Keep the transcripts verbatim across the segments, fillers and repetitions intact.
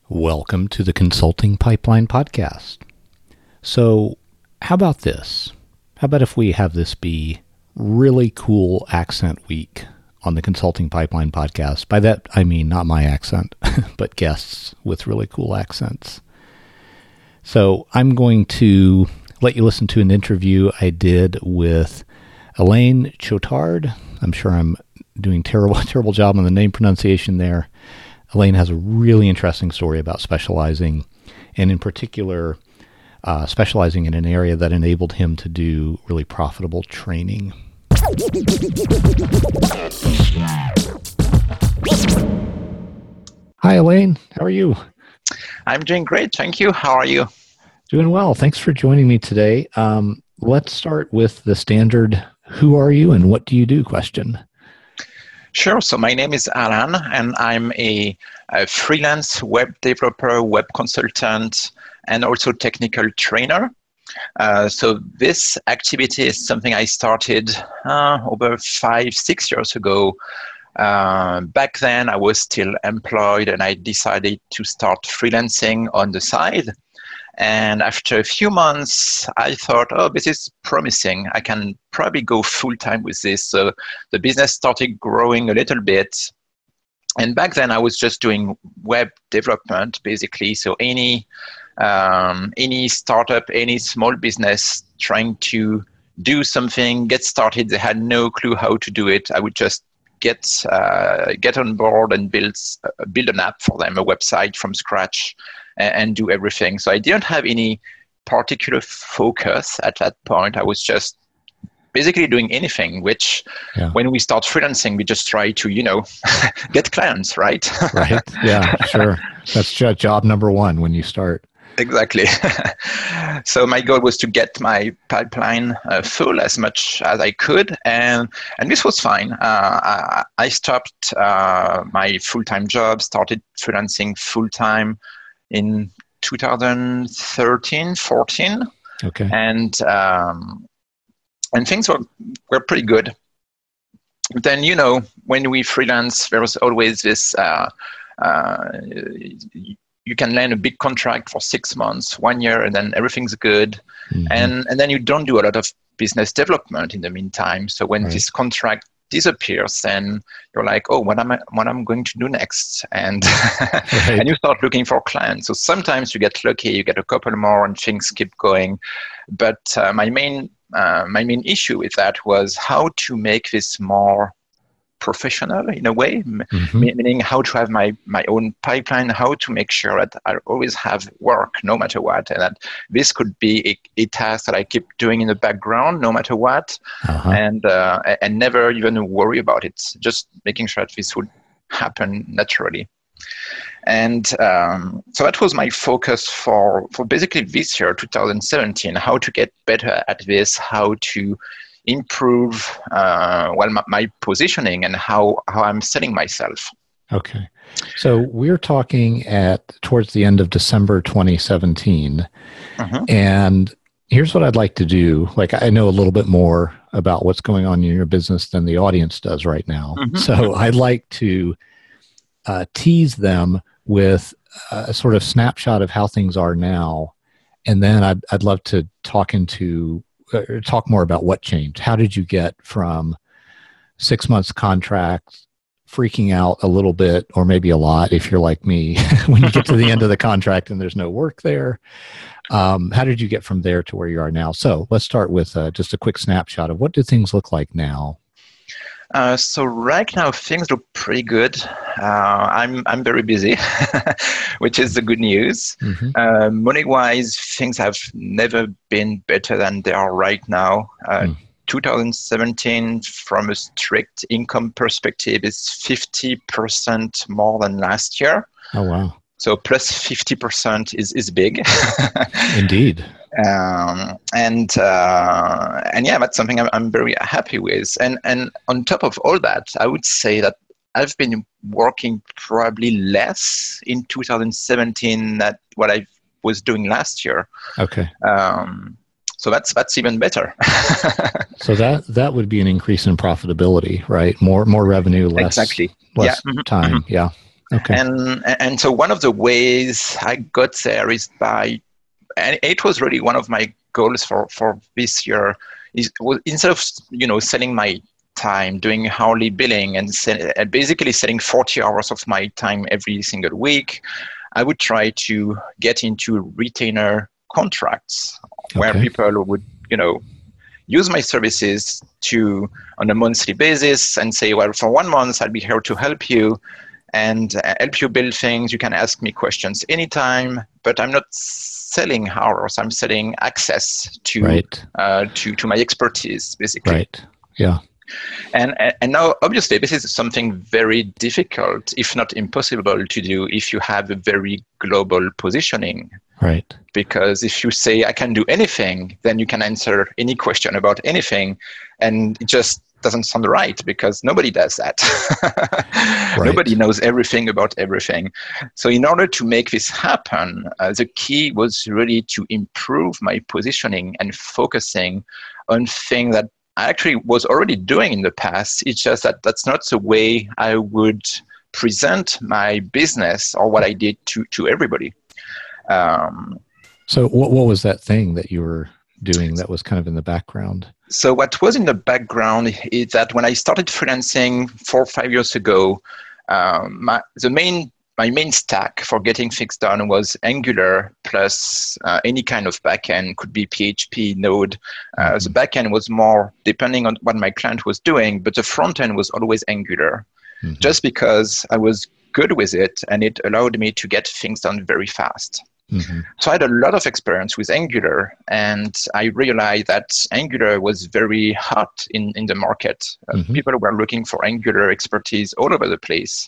Welcome to the Consulting Pipeline Podcast. So, how about this? How about if we have this be really cool accent week on the Consulting Pipeline Podcast? By that, I mean not my accent, but guests with really cool accents. So, I'm going to let you listen to an interview I did with Elaine Chotard. I'm sure I'm doing terrible, terrible job on the name pronunciation there. Elaine has a really interesting story about specializing, and in particular, uh, specializing in an area that enabled him to do really profitable training. Hi, Elaine. How are you? I'm doing great. Thank you. How are you? Doing well. Thanks for joining me today. Um, let's start with the standard, who are you and what do you do question. Sure. So my name is Alan, and I'm a, a freelance web developer, web consultant, and also technical trainer. Uh, so this activity is something I started uh, over five, six years ago. Uh, back then, I was still employed, and I decided to start freelancing on the side. And after a few months, I thought, oh, this is promising. I can probably go full-time with this. So the business started growing a little bit. And back then, I was just doing web development, basically. So any um, any startup, any small business trying to do something, get started, they had no clue how to do it. I would just get uh, get on board and build, uh, build an app for them, a website from scratch, and do everything. So I didn't have any particular focus at that point. I was just basically doing anything, which yeah. When we start freelancing, we just try to, you know, get clients, right? Right. Yeah, sure. That's job number one when you start. Exactly. So my goal was to get my pipeline uh, full as much as I could, and and this was fine. Uh, I, I stopped uh, my full-time job, started freelancing full-time in two thousand thirteen, fourteen. Okay. And um, and things were, were pretty good. But then, you know, when we freelance, there was always this, uh, uh, you can land a big contract for six months, one year, and then everything's good. Mm-hmm. And, and then you don't do a lot of business development in the meantime. So when right. this contract disappears, and you're like, oh, what am I what I'm going to do next? And right. and you start looking for clients. So sometimes you get lucky, you get a couple more, and things keep going. But uh, my main uh, my main issue with that was how to make this more professional in a way, mm-hmm. meaning how to have my, my own pipeline, how to make sure that I always have work no matter what, and that this could be a, a task that I keep doing in the background no matter what, uh-huh. and uh, and never even worry about it, just making sure that this would happen naturally. And um, so that was my focus for, for basically this year, two thousand seventeen, how to get better at this, how to improve uh, well my, my positioning and how, how I'm selling myself. Okay. So we're talking at towards the end of December twenty seventeen. Uh-huh. And here's what I'd like to do. Like, I know a little bit more about what's going on in your business than the audience does right now. Uh-huh. So I'd like to uh, tease them with a sort of snapshot of how things are now. And then I'd, I'd love to talk into uh, talk more about what changed. How did you get from six months contract, freaking out a little bit, or maybe a lot if you're like me, when you get to the end of the contract and there's no work there? Um, how did you get from there to where you are now? So let's start with uh, just a quick snapshot of what do things look like now? Uh, so right now things look pretty good. Uh, I'm I'm very busy, which is the good news. Mm-hmm. Uh, money-wise, things have never been better than they are right now. Uh, mm. twenty seventeen, from a strict income perspective, is fifty percent more than last year. Oh, wow. So plus fifty percent is, is big. Indeed. Um, and uh, and yeah, that's something I'm, I'm very happy with. And and on top of all that, I would say that I've been working probably less in two thousand seventeen than what I was doing last year. Okay. Um, so that's that's even better. So that that would be an increase in profitability, right? More more revenue, less exactly. less yeah. time. Mm-hmm. Yeah. Okay. And and so one of the ways I got there is by, and it was really one of my goals for, for this year, is was instead of you know selling my time, doing hourly billing, and se- basically selling forty hours of my time every single week, I would try to get into retainer contracts where Okay. people would you know use my services to on a monthly basis and say, well, for one month I'll be here to help you and uh, help you build things. You can ask me questions anytime, but I'm not selling hours. I'm selling access to Right. uh, to to my expertise, basically. Right. Yeah. And and now, obviously, this is something very difficult, if not impossible, to do if you have a very global positioning. Right. Because if you say I can do anything, then you can answer any question about anything, and it just doesn't sound right because nobody does that. Right. Nobody knows everything about everything. So in order to make this happen, uh, the key was really to improve my positioning and focusing on things that I actually was already doing in the past. It's just that that's not the way I would present my business or what I did to, to everybody. Um, so what, what was that thing that you were doing that was kind of in the background? So what was in the background is that when I started freelancing four or five years ago, um, my, the main my main stack for getting things done was Angular plus uh, any kind of backend, could be P H P, Node. Uh, mm-hmm. The backend was more depending on what my client was doing, but the front end was always Angular, mm-hmm. just because I was good with it and it allowed me to get things done very fast. Mm-hmm. So I had a lot of experience with Angular, and I realized that Angular was very hot in, in the market. Uh, mm-hmm. People were looking for Angular expertise all over the place.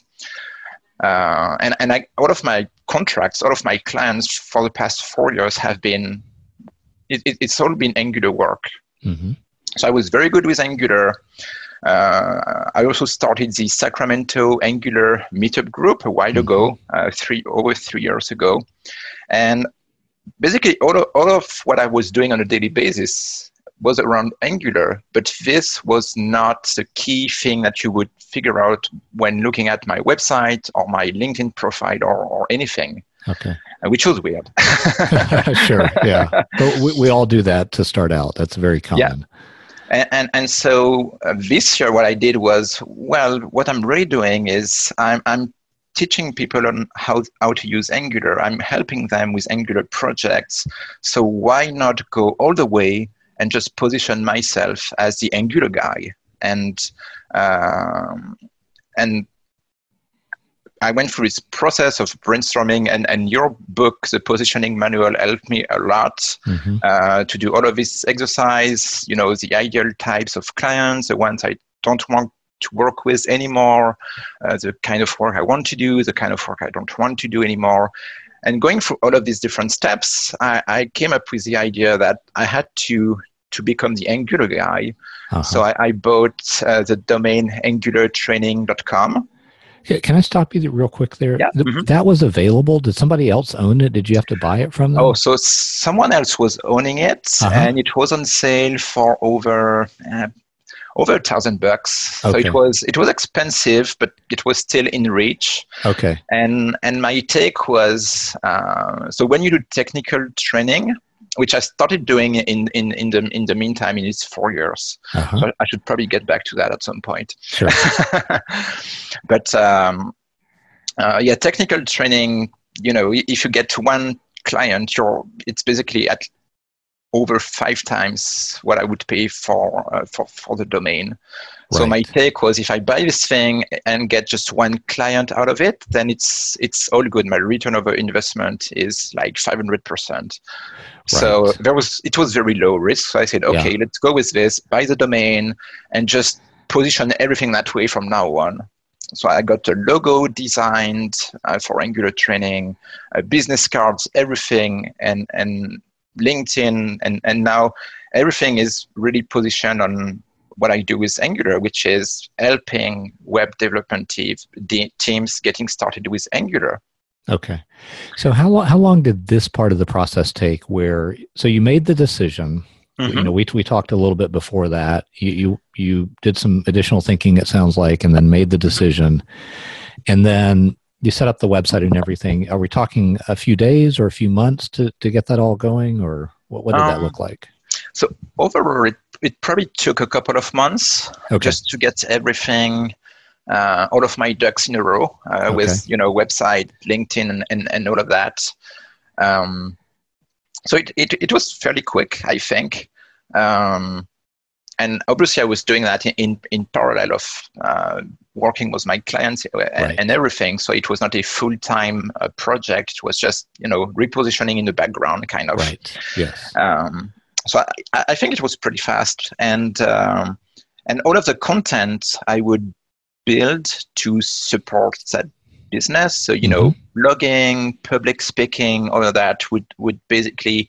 Uh, and and I, all of my contracts, all of my clients for the past four years have been, it, it, it's all been Angular work. Mm-hmm. So I was very good with Angular. Uh, I also started the Sacramento Angular meetup group a while mm-hmm. ago, uh, three over three years ago. And basically all of, all of what I was doing on a daily basis was around Angular, but this was not the key thing that you would figure out when looking at my website or my LinkedIn profile or, or anything. Okay. Which was weird. Sure, yeah. But we, we all do that to start out. That's very common. Yeah. And, and, and so uh, this year what I did was, well, what I'm really doing is I'm, I'm teaching people on how, how to use Angular. I'm helping them with Angular projects. So why not go all the way and just position myself as the Angular guy? And um, and I went through this process of brainstorming, and, and your book, The Positioning Manual, helped me a lot mm-hmm. uh, to do all of this exercise, you know, the ideal types of clients, the ones I don't want to work with anymore, uh, the kind of work I want to do, the kind of work I don't want to do anymore. And going through all of these different steps, I, I came up with the idea that I had to to become the Angular guy. Uh-huh. So I, I bought uh, the domain angular training dot com. Can I stop you real quick there? Yeah. The, mm-hmm. That was available? Did somebody else own it? Did you have to buy it from them? Oh, so someone else was owning it, uh-huh. and it was on sale for over uh, over a thousand bucks. Okay. So it was it was expensive, but it was still in reach. Okay. And and my take was uh, so when you do technical training, which I started doing in, in, in the in the meantime in its four years. Uh-huh. So I should probably get back to that at some point. Sure. But um, uh, yeah, technical training, you know, if you get to one client, you're it's basically at over five times what I would pay for uh, for, for the domain. Right. So my take was, if I buy this thing and get just one client out of it, then it's it's all good. My return over investment is like five hundred percent. Right. So there was it was very low risk. So I said, okay, yeah. let's go with this, buy the domain, and just position everything that way from now on. So I got a logo designed uh, for Angular training, uh, business cards, everything, and and LinkedIn, and, and now everything is really positioned on what I do with Angular, which is helping web development teams, teams getting started with Angular. Okay. So how long, how long did this part of the process take where, so you made the decision, mm-hmm. you know, we, we talked a little bit before that, you, you, you did some additional thinking, it sounds like, and then made the decision. And then you set up the website and everything. Are we talking a few days or a few months to, to get that all going, or what, what did um, that look like? So overall, it, it probably took a couple of months okay. just to get everything, uh, all of my ducks in a row uh, okay. with, you know, website, LinkedIn, and, and, and all of that. Um, so it, it, it was fairly quick, I think. Um, and obviously I was doing that in, in, in parallel of uh, working with my clients and, right. and everything. So it was not a full-time uh, project. It was just, you know, repositioning in the background kind of. Right, yes. Um, so I, I think it was pretty fast. And, um, and all of the content I would build to support that business. So, you mm-hmm. know, blogging, public speaking, all of that would, would basically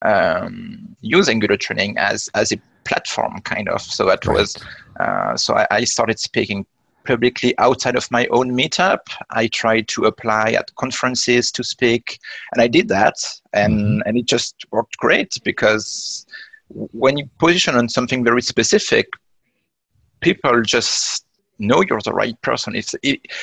um, use Angular Training as, as a platform kind of. So that right. was, uh, so I, I started speaking publicly outside of my own meetup. I tried to apply at conferences to speak, and I did that, and, mm-hmm. and it just worked great, because when you position on something very specific, people just know you're the right person. If,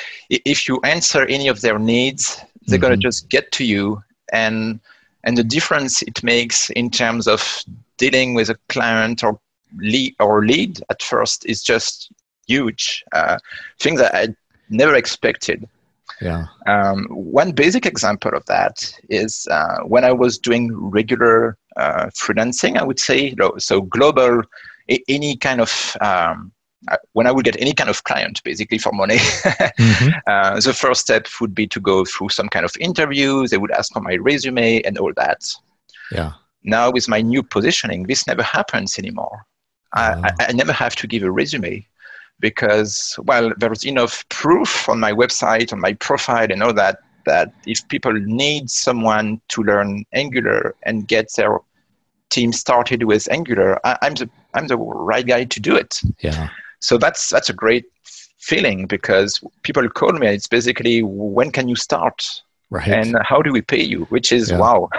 if you answer any of their needs, they're mm-hmm. going to just get to you, and and the difference it makes in terms of dealing with a client or lead, or lead at first is just huge. Uh, things that I never expected. Yeah. Um, one basic example of that is uh, when I was doing regular uh, freelancing, I would say, so global, any kind of, um, when I would get any kind of client, basically for money, mm-hmm. uh, the first step would be to go through some kind of interviews. They would ask for my resume and all that. Yeah. Now with my new positioning, this never happens anymore. Oh. I, I never have to give a resume, because, well, there's enough proof on my website, on my profile and all that, that if people need someone to learn Angular and get their team started with Angular, I, I'm the I'm the right guy to do it. Yeah. So that's that's a great feeling, because people call me, it's basically, when can you start? Right. And how do we pay you? Which is, yeah. wow.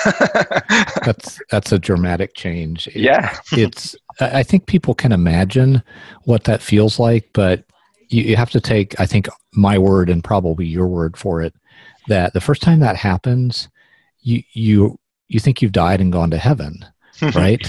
that's that's a dramatic change. It, yeah. it's I think people can imagine what that feels like, but you, you have to take, I think, my word and probably your word for it, that the first time that happens, you you you think you've died and gone to heaven, right?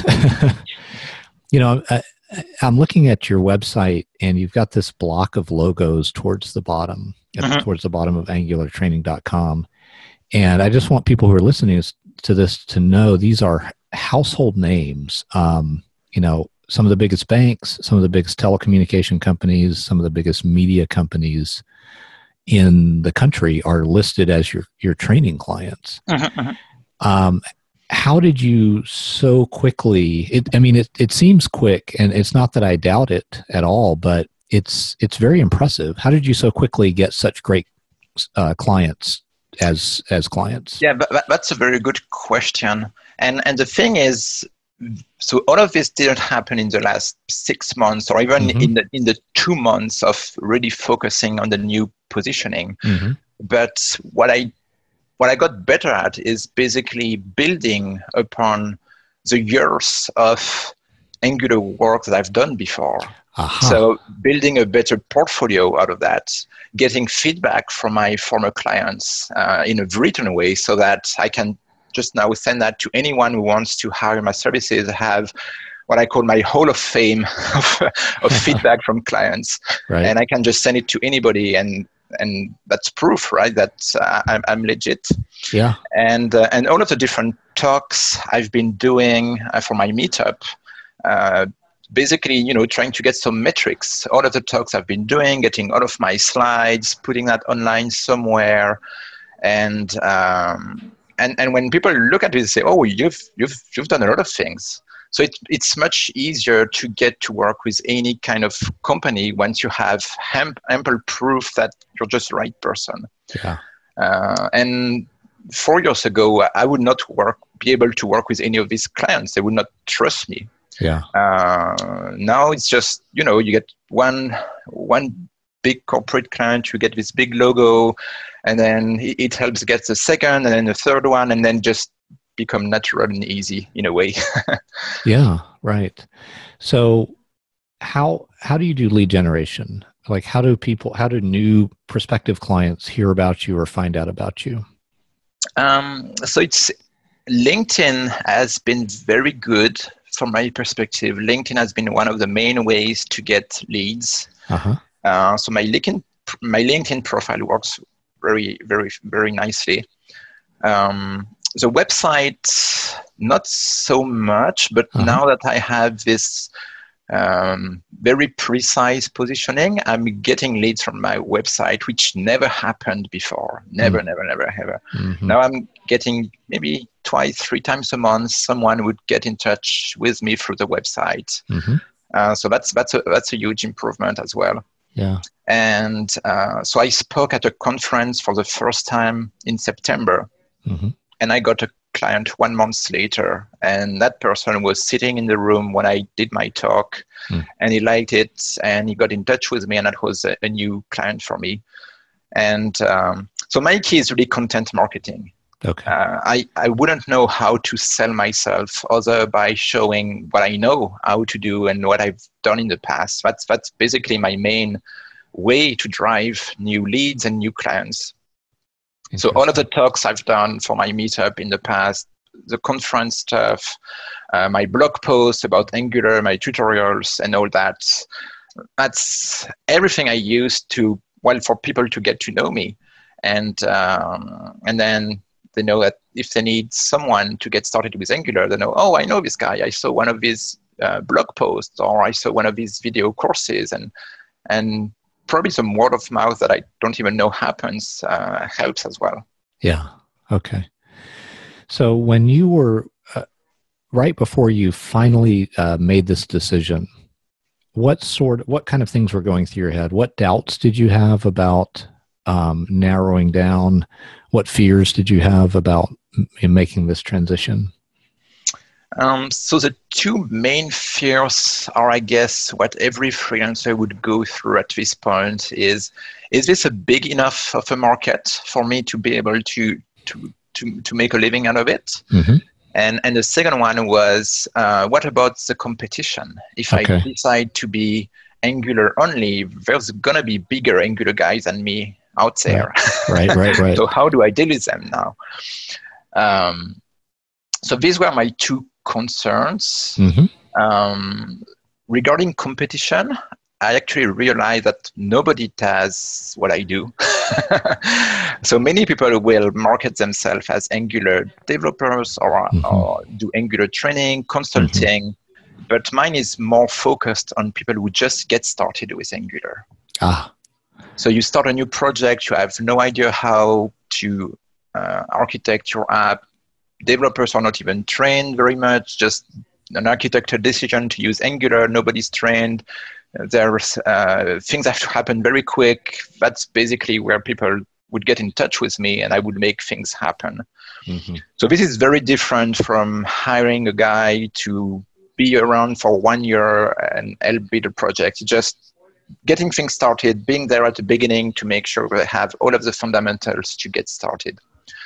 You know, I, I'm looking at your website, and you've got this block of logos towards the bottom, mm-hmm. towards the bottom of angular training dot com. And I just want people who are listening to this to know these are household names. Um, you know, some of the biggest banks, some of the biggest telecommunication companies, some of the biggest media companies in the country are listed as your, your training clients. Uh-huh, uh-huh. Um, how did you so quickly, it, I mean, it, it seems quick, and it's not that I doubt it at all, but it's, it's very impressive. How did you so quickly get such great uh, clients as as clients? Yeah, but that's a very good question. And and the thing is, so all of this didn't happen in the last six months or even mm-hmm. in the in the two months of really focusing on the new positioning. Mm-hmm. But what I what I got better at is basically building upon the years of Angular work that I've done before. Uh-huh. So building a better portfolio out of that, getting feedback from my former clients uh, in a written way, so that I can just now send that to anyone who wants to hire my services. I have what I call my Hall of Fame of, of feedback from clients. Right. And I can just send it to anybody, and and that's proof, right, that uh, I'm, I'm legit. Yeah. And, uh, and all of the different talks I've been doing uh, for my meetup, uh, basically, you know, trying to get some metrics. All of the talks I've been doing, getting all of my slides, putting that online somewhere, and um, and and when people look at it, they say, "Oh, you've you've you've done a lot of things." So it, it's much easier to get to work with any kind of company once you have ample proof that you're just the right person. Yeah. Uh, and four years ago, I would not work, be able to work with any of these clients. They would not trust me. Yeah. Uh, now it's just, you know, you get one one big corporate client, you get this big logo, and then it, it helps get the second, and then the third one, and then just become natural and easy in a way. Yeah, right. So how how do you do lead generation? Like, how do people, how do new prospective clients hear about you or find out about you? Um, so it's LinkedIn has been very good from my perspective. LinkedIn has been one of the main ways to get leads. Uh-huh. Uh, so my LinkedIn my LinkedIn profile works very, very, very nicely. Um, the website, not so much, but uh-huh. now that I have this um, very precise positioning, I'm getting leads from my website, which never happened before. Never, mm. never, never, ever. Mm-hmm. Now I'm getting maybe twice, three times a month, someone would get in touch with me through the website. Mm-hmm. Uh, so that's that's a that's a huge improvement as well. Yeah. And uh, so I spoke at a conference for the first time in September, mm-hmm. and I got a client one month later, and that person was sitting in the room when I did my talk, mm. and he liked it, and he got in touch with me, and that was a, a new client for me. And um, so my key is really content marketing. Okay. Uh, I, I wouldn't know how to sell myself other by showing what I know how to do and what I've done in the past. That's that's basically my main way to drive new leads and new clients. So all of the talks I've done for my meetup in the past, the conference stuff, uh, my blog posts about Angular, my tutorials and all that, that's everything I use to, well, for people to get to know me. And um, and then they know that if they need someone to get started with Angular, they know, oh, I know this guy. I saw one of his uh, blog posts, or I saw one of his video courses, and and probably some word of mouth that I don't even know happens uh, helps as well. Yeah. Okay. So when you were uh, right before you finally uh, made this decision, what sort, what kind of things were going through your head? What doubts did you have about um, narrowing down? What fears did you have about m- making this transition? Um, so the two main fears are, I guess, what every freelancer would go through at this point is, is this a big enough of a market for me to be able to to to, to make a living out of it? Mm-hmm. And and the second one was, uh, what about the competition? If okay. I decide to be Angular only, there's going to be bigger Angular guys than me out there. Right, right, right. right. So how do I deal with them now? Um, so these were my two concerns. Mm-hmm. Um, regarding competition, I actually realized that nobody does what I do. So many people will market themselves as Angular developers or, mm-hmm. or do Angular training, consulting, mm-hmm. but mine is more focused on people who just get started with Angular. Ah. So you start a new project, you have no idea how to uh, architect your app. Developers are not even trained very much, just an architecture decision to use Angular, nobody's trained. There's uh, things have to happen very quick. That's basically where people would get in touch with me and I would make things happen. Mm-hmm. So this is very different from hiring a guy to be around for one year and help build a project. Just getting things started, being there at the beginning to make sure they have all of the fundamentals to get started.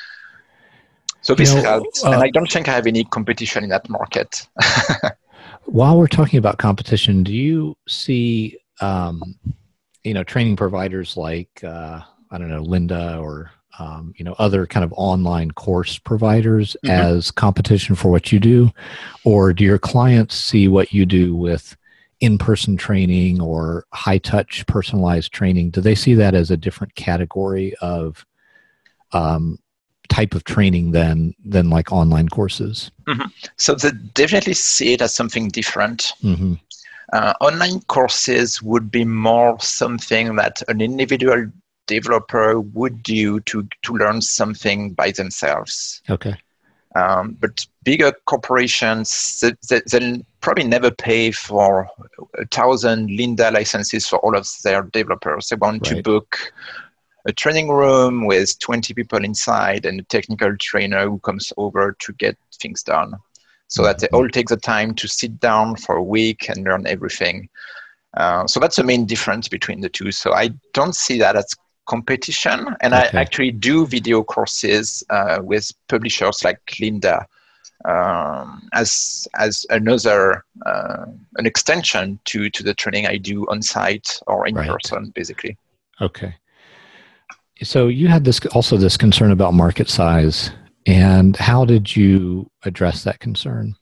So this you know, helps, uh, and I don't think I have any competition in that market. While we're talking about competition, do you see, um, you know, training providers like, uh, I don't know, Lynda or, um, you know, other kind of online course providers mm-hmm. as competition for what you do? Or do your clients see what you do with in-person training or high-touch personalized training? Do they see that as a different category of um type of training than than like online courses? Mm-hmm. So they definitely see it as something different. Mm-hmm. Uh, online courses would be more something that an individual developer would do to, to learn something by themselves. Okay. Um, but bigger corporations, they, they, they'll probably never pay for a thousand Lynda licenses for all of their developers. They want right. to book a training room with twenty people inside and a technical trainer who comes over to get things done. So mm-hmm. that they all take the time to sit down for a week and learn everything. Uh, so that's the main difference between the two. So I don't see that as competition. And okay. I actually do video courses uh, with publishers like Lynda. um, as as another uh, an extension to to the training I do on site or in right. person, basically. Okay. So you had this also this concern about market size, and how did you address that concern?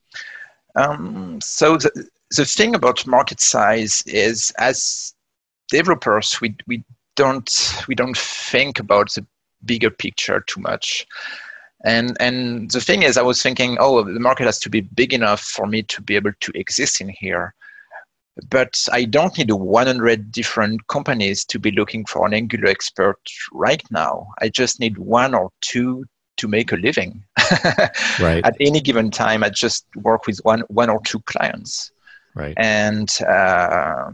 Um, so the, the thing about market size is, as developers, we we don't we don't think about the bigger picture too much. And and the thing is, I was thinking, oh, the market has to be big enough for me to be able to exist in here. But I don't need one hundred different companies to be looking for an Angular expert right now. I just need one or two to make a living. Right. At any given time, I just work with one one or two clients. Right. And uh,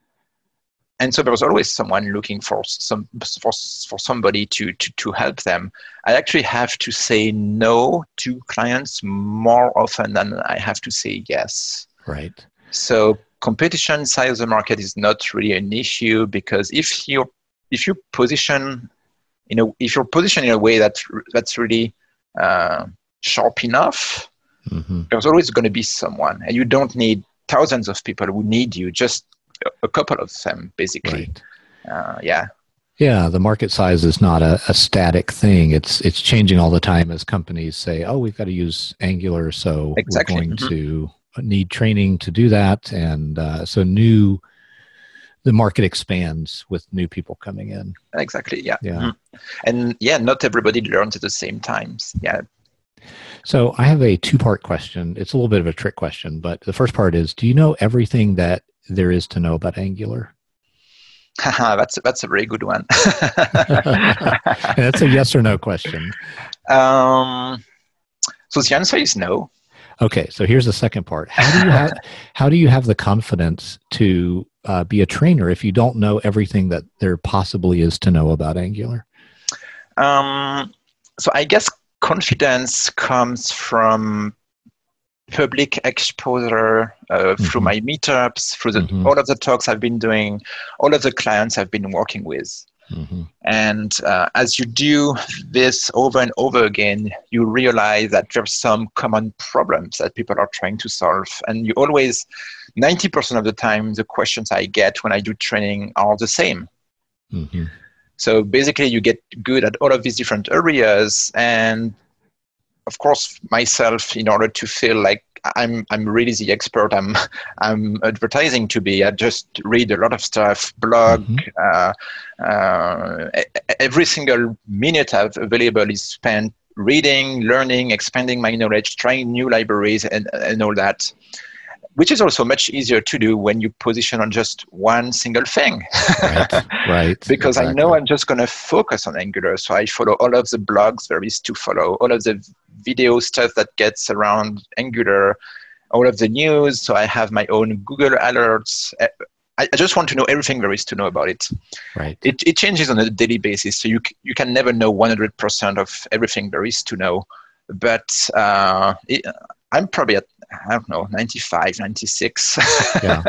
and so there was always someone looking for some for, for somebody to, to to help them. I actually have to say no to clients more often than I have to say yes. Right. So competition size of the market is not really an issue, because if you if you position, you know, if you're positioned in a way that that's really uh, sharp enough, mm-hmm. there's always going to be someone, and you don't need thousands of people who need you. Just a couple of them, basically. Right. Uh, yeah. Yeah, the market size is not a, a static thing. It's it's changing all the time as companies say, "Oh, we've got to use Angular, so exactly. we're going mm-hmm. to need training to do that." And uh, so new, the market expands with new people coming in. Exactly. Yeah. Yeah. Mm-hmm. And yeah, not everybody learns at the same times. Yeah. So I have a two-part question. It's a little bit of a trick question, but the first part is: do you know everything that there is to know about Angular? that's that's a very good one. That's a yes or no question. Um, so the answer is no. Okay, so here's the second part. How do you have how do you have the confidence to uh, be a trainer if you don't know everything that there possibly is to know about Angular? Um, so I guess confidence comes from public exposure uh, mm-hmm. through my meetups, through the, mm-hmm. all of the talks I've been doing, all of the clients I've been working with. Mm-hmm. And uh, as you do this over and over again, you realize that there's some common problems that people are trying to solve. And you always, ninety percent of the time, the questions I get when I do training are the same. Mm-hmm. So basically, you get good at all of these different areas. And of course, myself, in order to feel like I'm I'm really the expert I'm I'm advertising to be, I just read a lot of stuff, blog. Mm-hmm. Uh, uh, every single minute I've available is spent reading, learning, expanding my knowledge, trying new libraries, and and all that, which is also much easier to do when you position on just one single thing. Right, right. Because exactly. I know I'm just going to focus on Angular. So I follow all of the blogs there is to follow, all of the video stuff that gets around Angular, all of the news. So I have my own Google alerts. I, I just want to know everything there is to know about it. Right. It, it changes on a daily basis. So you, you can never know one hundred percent of everything there is to know. But uh, it, I'm probably at, I don't know, ninety-five, ninety-six. Yeah.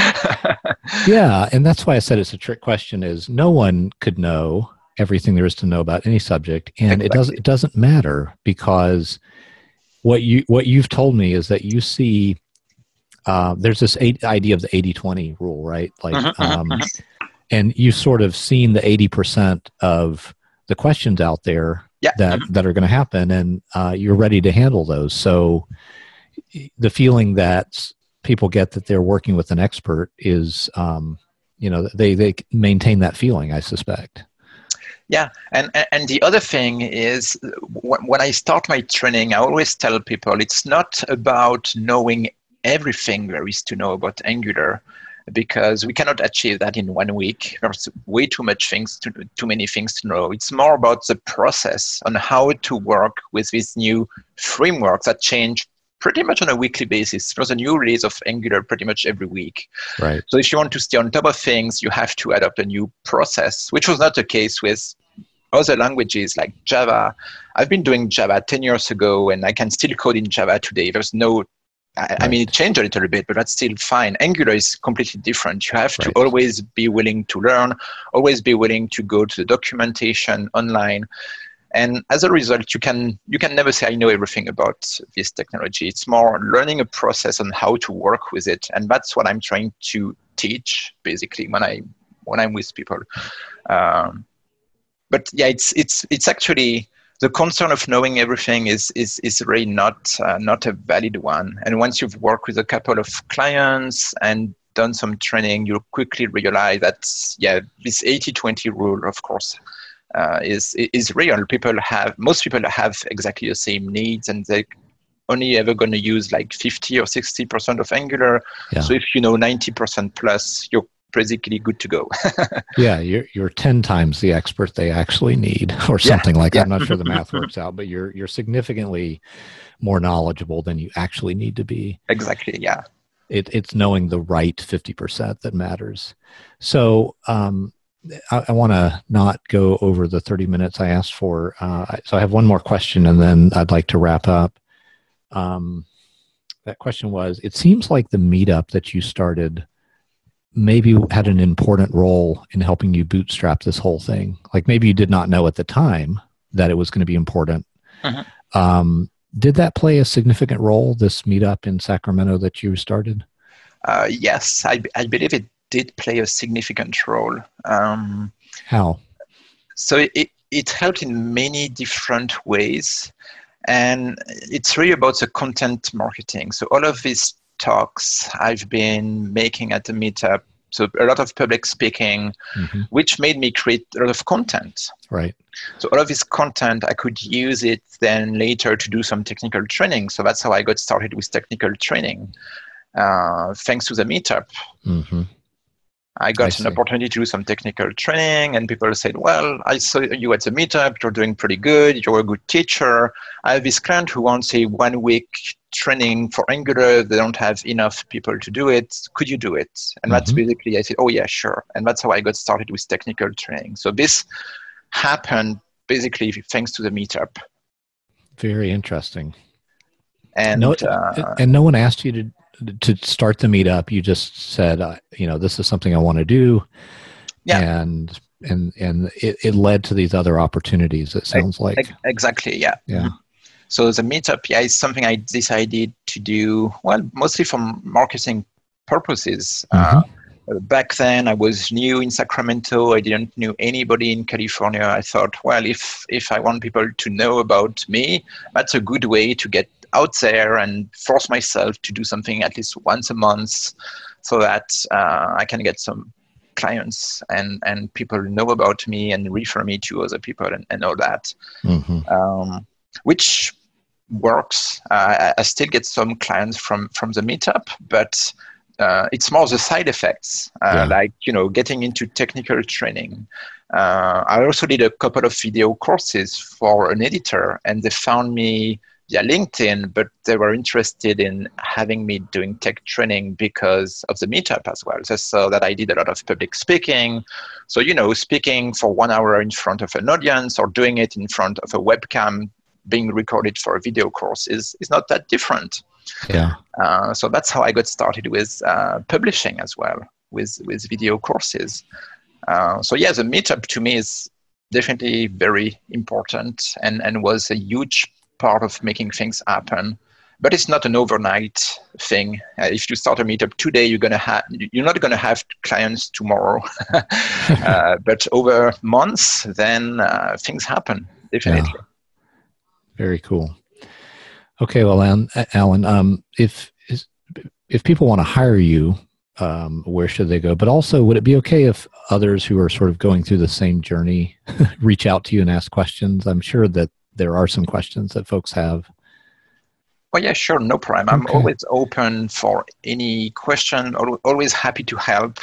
Yeah, and that's why I said it's a trick question, is no one could know everything there is to know about any subject, and exactly. it doesn't it doesn't matter, because what you what you've told me is that you see uh, there's this eight, idea of the eighty twenty rule, right? Like, uh-huh, um, uh-huh. and you've sort of seen the eighty percent of the questions out there yeah. that uh-huh. that are going to happen, and uh, you're ready to handle those. So the feeling that people get that they're working with an expert is, um, you know, they, they maintain that feeling, I suspect. Yeah. And, and the other thing is, when I start my training, I always tell people it's not about knowing everything there is to know about Angular, because we cannot achieve that in one week. There's way too much things, to, too many things to know. It's more about the process on how to work with these new frameworks that change pretty much on a weekly basis. There's a new release of Angular pretty much every week. Right. So if you want to stay on top of things, you have to adopt a new process, which was not the case with other languages like Java. I've been doing Java ten years ago, and I can still code in Java today. There's no, I, right. I mean, it changed a little bit, but that's still fine. Angular is completely different. You have to right. always be willing to learn, always be willing to go to the documentation online. And as a result, you can you can never say I know everything about this technology. It's more learning a process on how to work with it, and that's what I'm trying to teach basically when I when I'm with people. Um, but yeah, it's it's it's actually the concern of knowing everything is is is really not uh, not a valid one. And once you've worked with a couple of clients and done some training, you quickly realize that yeah, this eighty twenty rule, of course. Uh, is is real. People have most people have exactly the same needs, and they're only ever going to use like fifty or sixty percent of Angular. Yeah. So if you know ninety percent plus, you're basically good to go. Yeah, you're you're ten times the expert they actually need, or something yeah, like that. Yeah. I'm not sure the math works out, but you're you're significantly more knowledgeable than you actually need to be. Exactly. Yeah. It it's knowing the right fifty percent that matters. So. Um, I, I want to not go over the thirty minutes I asked for. Uh, so I have one more question, and then I'd like to wrap up. Um, that question was, it seems like the meetup that you started maybe had an important role in helping you bootstrap this whole thing. Like maybe you did not know at the time that it was going to be important. Uh-huh. Um, did that play a significant role, this meetup in Sacramento that you started? Uh, yes, I, I believe it did play a significant role. Um, How? So it, it helped in many different ways. And it's really about the content marketing. So all of these talks I've been making at the meetup, so a lot of public speaking, mm-hmm. which made me create a lot of content. Right. So all of this content, I could use it then later to do some technical training. So that's how I got started with technical training, uh, thanks to the meetup. Mm-hmm. I got I an opportunity to do some technical training, and people said, well, I saw you at the meetup, you're doing pretty good, you're a good teacher. I have this client who wants a one-week training for Angular. They don't have enough people to do it. Could you do it? And mm-hmm. that's basically, I said, oh, yeah, sure. And that's how I got started with technical training. So this happened basically thanks to the meetup. Very interesting. And no, uh, and no one asked you to to start the meetup. You just said, uh, you know, this is something I want to do. Yeah. And, and, and it, it led to these other opportunities, it sounds like. Exactly. Yeah. Yeah. Mm-hmm. So the meetup, yeah, is something I decided to do, well, mostly for marketing purposes. Mm-hmm. Uh, back then I was new in Sacramento. I didn't know anybody in California. I thought, well, if, if I want people to know about me, that's a good way to get out there and force myself to do something at least once a month so that uh, I can get some clients and, and people know about me and refer me to other people and, and all that, mm-hmm. um, which works. Uh, I still get some clients from, from the meetup, but uh, it's more the side effects, uh, yeah. like, you know, getting into technical training. Uh, I also did a couple of video courses for an editor, and they found me via LinkedIn, but they were interested in having me doing tech training because of the meetup as well. They saw that I did a lot of public speaking. So, you know, speaking for one hour in front of an audience or doing it in front of a webcam being recorded for a video course is, is not that different. Yeah. Uh, so that's how I got started with uh, publishing as well, with, with video courses. Uh, so yeah, the meetup to me is definitely very important and, and was a huge part of making things happen, but it's not an overnight thing. Uh, if you start a meetup today, you're gonna have you're not gonna have clients tomorrow, uh, but over months, then uh, things happen definitely. Yeah. Very cool. Okay, well, Alan, Alan um, if if people want to hire you, um, where should they go? But also, would it be okay if others who are sort of going through the same journey reach out to you and ask questions? I'm sure that there are some questions that folks have. Well, yeah, sure, no problem. I'm okay. always open for any question, always happy to help.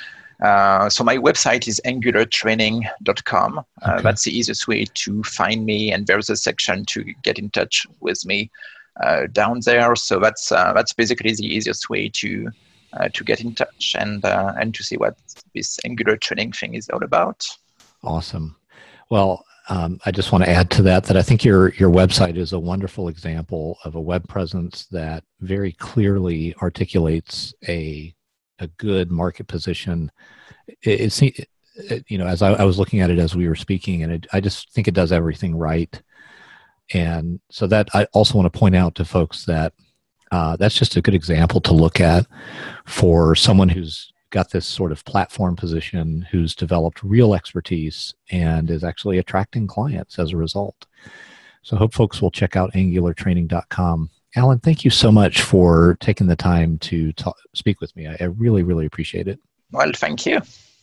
Uh, so my website is angular training dot com. Uh, okay. That's the easiest way to find me, and there's a section to get in touch with me uh, down there. So that's uh, that's basically the easiest way to uh, to get in touch and uh, and to see what this Angular training thing is all about. Awesome. Well, Um, I just want to add to that that I think your your website is a wonderful example of a web presence that very clearly articulates a a good market position. It, it, it, you know, as I, I was looking at it as we were speaking, and it, I just think it does everything right. And so that I also want to point out to folks that uh, that's just a good example to look at for someone who's got this sort of platform position, who's developed real expertise and is actually attracting clients as a result. So I hope folks will check out angular training dot com. Alan, thank you so much for taking the time to talk, speak with me. I, I really, really appreciate it. Well, thank you.